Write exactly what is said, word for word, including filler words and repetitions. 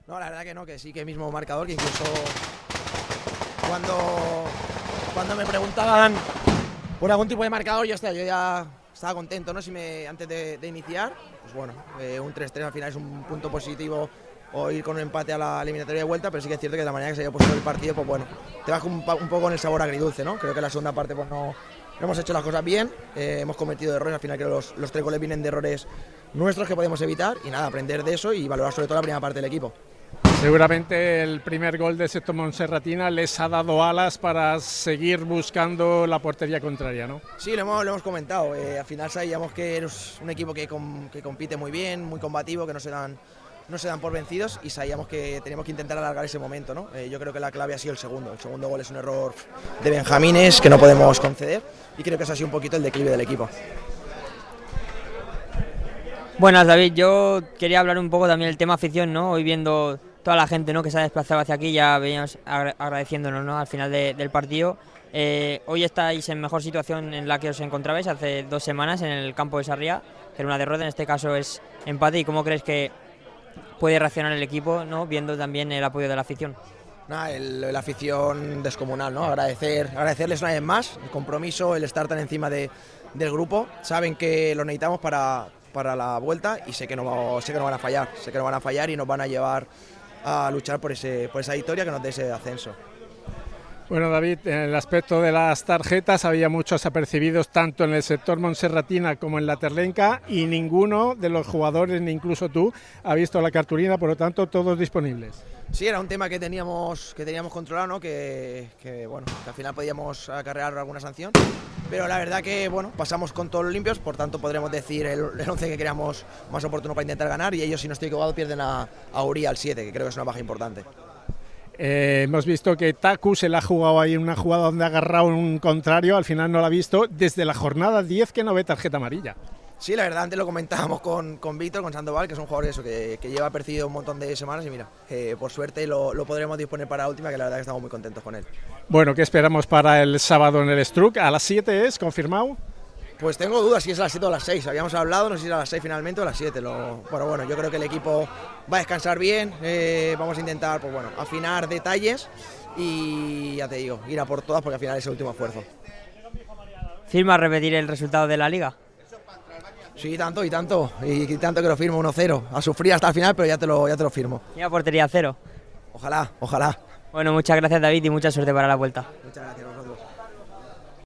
No, la verdad que no, que sí que mismo marcador, que incluso cuando, cuando me preguntaban por algún tipo de marcador, yo, hostia, yo ya estaba contento, ¿no? Si me, antes de, de iniciar, pues bueno, eh, un tres tres al final es un punto positivo, o ir con un empate a la eliminatoria de vuelta, pero sí que es cierto que de la manera que se haya puesto el partido, pues bueno, te vas un, un poco con el sabor agridulce, ¿no? Creo que la segunda parte pues no, no hemos hecho las cosas bien, eh, hemos cometido errores, al final creo que los, los tres goles vienen de errores nuestros que podemos evitar, y nada, aprender de eso y valorar sobre todo la primera parte del equipo. Seguramente el primer gol de Sector Montserratina les ha dado alas para seguir buscando la portería contraria, ¿no? Sí, lo hemos, lo hemos comentado, eh, al final sabíamos que es un equipo que, com, que compite muy bien, muy combativo, que no se dan no se dan por vencidos, y sabíamos que teníamos que intentar alargar ese momento, ¿no? Eh, yo creo que la clave ha sido el segundo. El segundo gol es un error de Benjamines que no podemos conceder, y creo que ese ha sido un poquito el declive del equipo. Buenas, David. Yo quería hablar un poco también del tema afición, ¿no? Hoy viendo toda la gente, ¿no?, que se ha desplazado hacia aquí, ya veníamos agradeciéndonos, ¿no?, al final de, del partido. Eh, hoy estáis en mejor situación en la que os encontrabais hace dos semanas en el campo de Sarriá, que era una derrota, en este caso es empate. ¿Y cómo crees que puede reaccionar el equipo, ¿no?, viendo también el apoyo de la afición? Nah, el, la afición descomunal, ¿no? Agradecer, agradecerles una vez más el compromiso, el estar tan encima de, del grupo. Saben que lo necesitamos para, para la vuelta, y sé que, no, sé que no van a fallar, sé que no van a fallar y nos van a llevar a luchar por, ese, por esa victoria que nos dé ese ascenso. Bueno, David, en el aspecto de las tarjetas había muchos apercibidos tanto en el sector Montserratina como en la Terlenca, y ninguno de los jugadores, ni incluso tú, ha visto la cartulina, por lo tanto todos disponibles. Sí, era un tema que teníamos que teníamos controlado, ¿no? que, que, bueno, que al final podíamos acarrear alguna sanción, pero la verdad que bueno, pasamos con todos los limpios, por tanto podremos decir el, el once que creamos más oportuno para intentar ganar, y ellos, si no estoy equivocado, pierden a, a Uri al siete, que creo que es una baja importante. Eh, hemos visto que Taku se la ha jugado ahí en una jugada donde ha agarrado un contrario, al final no la ha visto, desde la jornada diez que no ve tarjeta amarilla. Sí, la verdad, antes lo comentábamos con, con Víctor, con Sandoval, que es un jugador eso, que, que lleva percibido un montón de semanas, y mira, eh, por suerte lo, lo podremos disponer para la última, que la verdad que estamos muy contentos con él. Bueno, ¿qué esperamos para el sábado en el Struck? ¿A las siete es confirmado? Pues tengo dudas si es a las siete o a las seis, habíamos hablado, no sé si es a las seis finalmente o a las siete. Lo, bueno, bueno, yo creo que el equipo va a descansar bien, eh, vamos a intentar, pues bueno, afinar detalles y ya te digo, ir a por todas, porque al final es el último esfuerzo. ¿Firma repetir el resultado de la Liga? Sí, tanto y tanto, y, y tanto que lo firmo, uno cero, a sufrir hasta el final, pero ya te lo, ya te lo firmo. ¿Y a portería cero? Ojalá, ojalá. Bueno, muchas gracias, David, y mucha suerte para la vuelta. Muchas gracias.